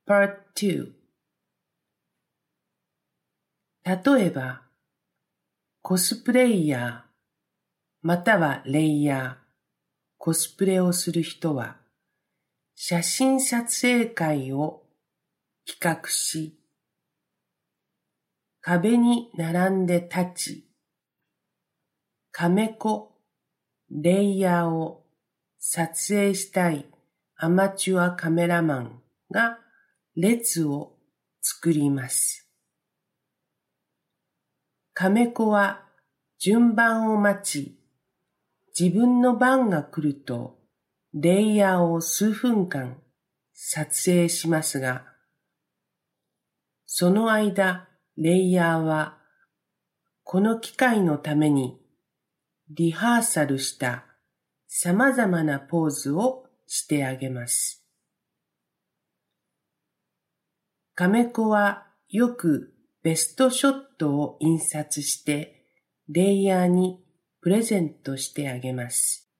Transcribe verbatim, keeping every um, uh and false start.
Part ツー 例えば、コスプレイヤー、またはレイヤー、コスプレをする人は、写真撮影会を企画し、壁に並んで立ち、カメコ、レイヤーを撮影したいアマチュアカメラマンが列を作ります。カメコは順番を待ち、自分の番が来るとレイヤーを数分間撮影しますが、その間レイヤーはこの機会のためにリハーサルした様々なポーズをしてあげます。カメコはよくベストショットを印刷してレイヤーにプレゼントしてあげます。